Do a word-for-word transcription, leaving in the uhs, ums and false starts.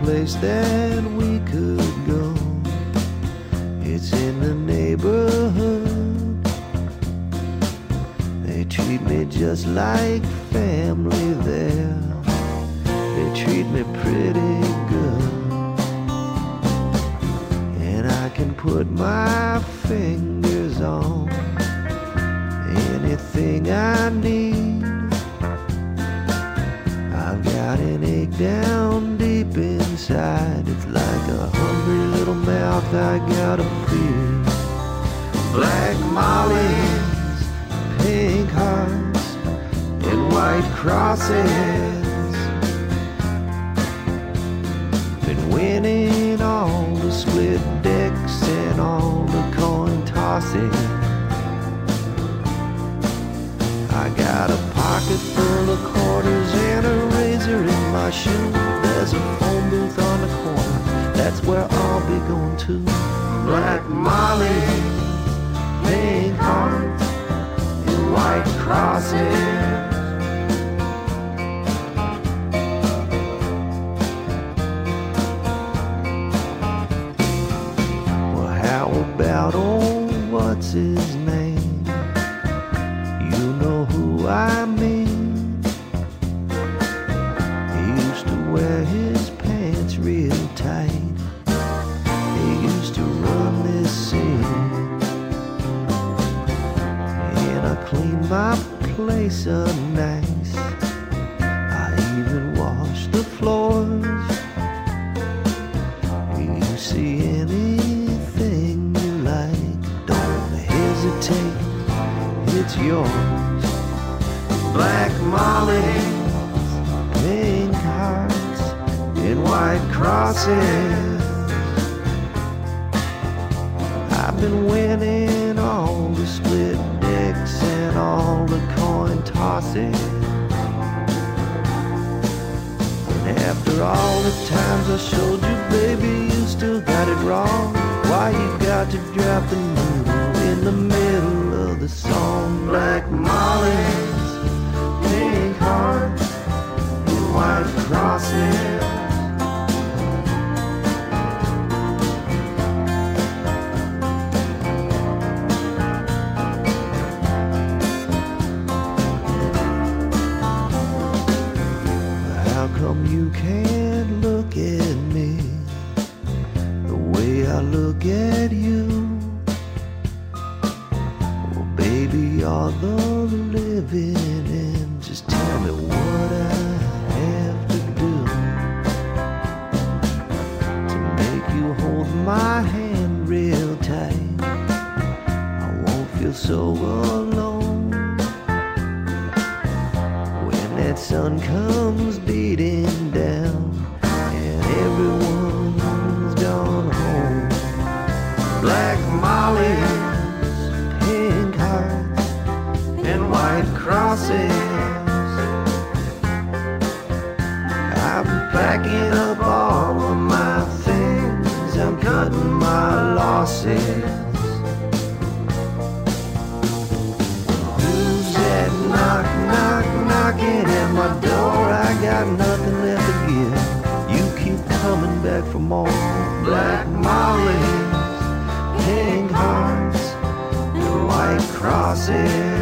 place that we could go. It's in the neighborhood. They treat me just like family there. They treat me pretty good. And I can put my fingers on anything I need. I've got an ache down deep inside. It's like a hungry little mouth I gotta feed. Black mollies, pink hearts, and white crosses. Been winning all the split decks and all the coin tosses. I got a pocket full of quarters and a razor in my shoe. There's a phone booth on the corner, that's where I'll be going to. Black Molly, pink hearts, and white crosses. Well, how about old what's his name? You know who I mean. He used to wear his pants real tight. He used to run this scene. And I cleaned my place up nice. I even washed the floors. You see anything you like, don't hesitate, it's yours. Black mollies, pink hearts, and white crosses. I've been winning all the split decks and all the coin tosses. And after all the times I showed you, baby, you still got it wrong. Why you got to drop the noodle in the middle of the song? Black mollies, pink hearts, and white crosses. How come you can't look at me the way I look at you? Well, baby, you're the living end. Just tell me what I have to do to make you hold my hand real tight. I won't feel so alone when that sun comes beating down and everyone's gone home. Black mollies, pink hearts, and white crosses. I'm packing up all of my things, I'm cutting my losses. Who's that knock, knock, knocking at my door? I got nothing left to give. You keep coming back for more. Black mollies, pink hearts, and white crosses.